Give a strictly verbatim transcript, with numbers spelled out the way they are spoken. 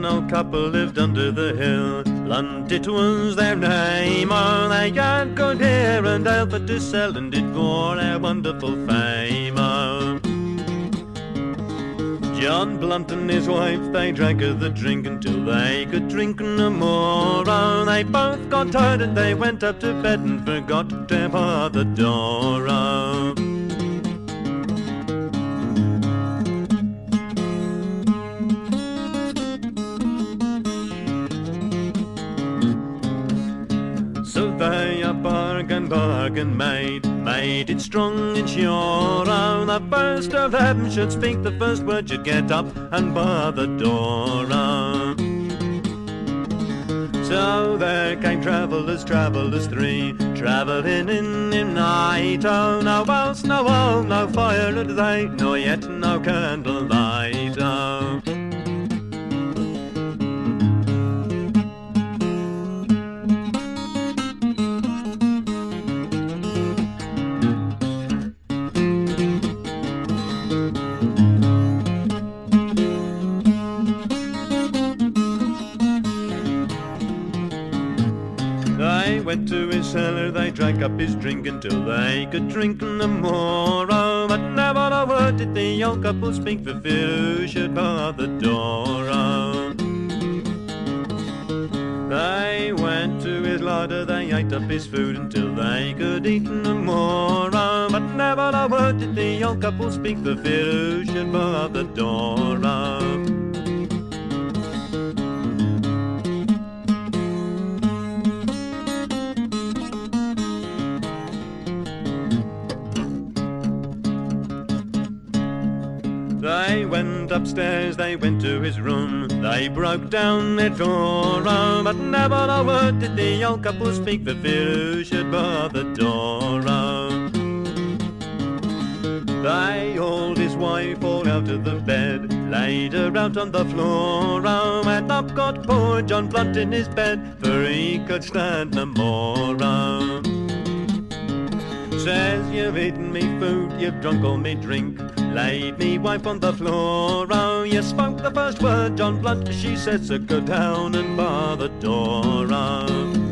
old couple lived under the hill. Blunt it was their name, oh, they had good hair and ale for to sell, and it bore a wonderful fame, oh. John Blunt and his wife, they drank of the drink until they could drink no more, oh. They both got tired and they went up to bed and forgot to bar the door, oh. So they a bargain, bargain made, made it strong and sure, oh. The first of them should speak the first word, should get up and bar the door, oh. So there came travellers, travellers three, travelling in the night, oh. No house, no home, no fire had they, nor yet no candlelight, oh. They went to his cellar, they drank up his drink until they could drink no more, oh. But never a word did the old couple speak for fear who should bar the door, oh. They went to his larder, they ate up his food until they could eat no more, oh. But never a word did the old couple speak for fear who should bar the door, oh. They went upstairs, they went to his room, they broke down their door, oh. But never a word did the old couple speak for fear who should bar the door, oh. They hauled his wife all out of the bed, laid her out on the floor, oh. And up got poor John Blunt in his bed, for he could stand no more, oh. Says, you've eaten me food, you've drunk all me drink, laid me wife on the floor, oh. You spoke the first word, John Blunt, she said, so go down and bar the door, oh.